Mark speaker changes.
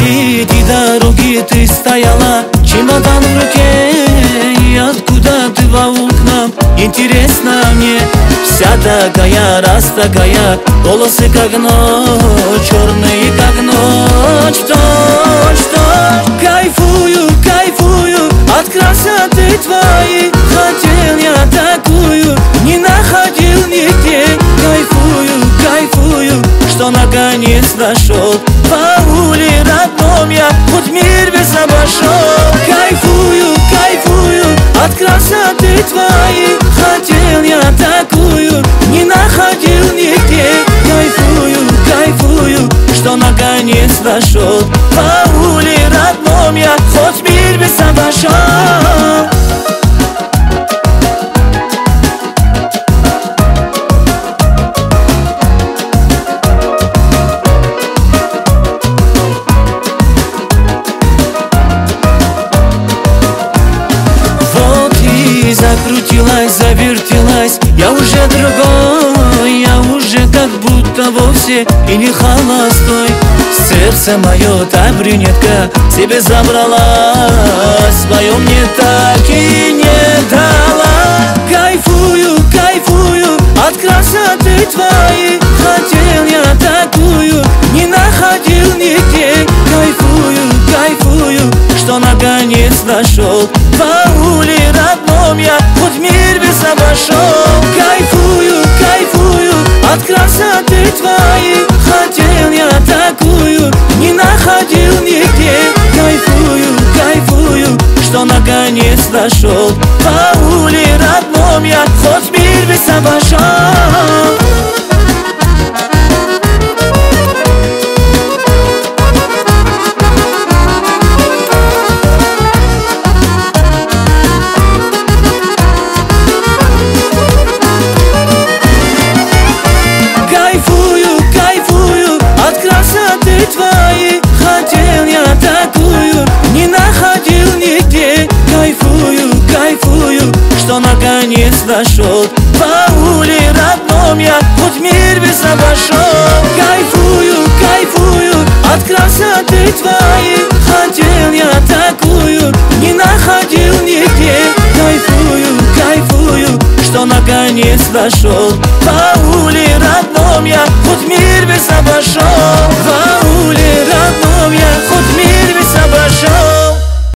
Speaker 1: Среди дороги ты стояла, чемодан в руке, и откуда ты во окна? Интересно мне, вся такая, раз такая, волосы как ночь, черные как ночь, точь. Кайфую, кайфую от красоты твоей, хотел я такую, не находил нигде. Кайфую, кайфую, что наконец нашел, в ауле родном я хоть мир весь обошел. Кайфую, кайфую от красоты твоей, хотел я такую, не находил нигде. Кайфую, кайфую, что наконец нашел, в ауле родном я хоть мир весь обошел. Закрутилась, завертелась, я уже другой, я уже как будто вовсе и не холостой. Сердце мое, та брюнетка себе забрала, свое мне так и не дала. Кайфую, кайфую от красоты твоей, хотел я такую, не находил нигде. Кайфую, кайфую, что наконец нашел, в ауле родном я хоть мир весь обошел. Кайфую, кайфую от красоты твоей, хотел я такую, не находил нигде. Кайфую, кайфую, что наконец нашел, в ауле родном я хоть мир весь обошел. Твои, хотел я такую, не находил нигде. Кайфую, кайфую, что наконец нашел, в ауле родном я хоть мир весь обошел. Кайфую, кайфую от красоты твоей, хотел я такую, не находил нигде. Кайфую, кайфую, что наконец нашел, в ауле родном я хоть мир весь обошел.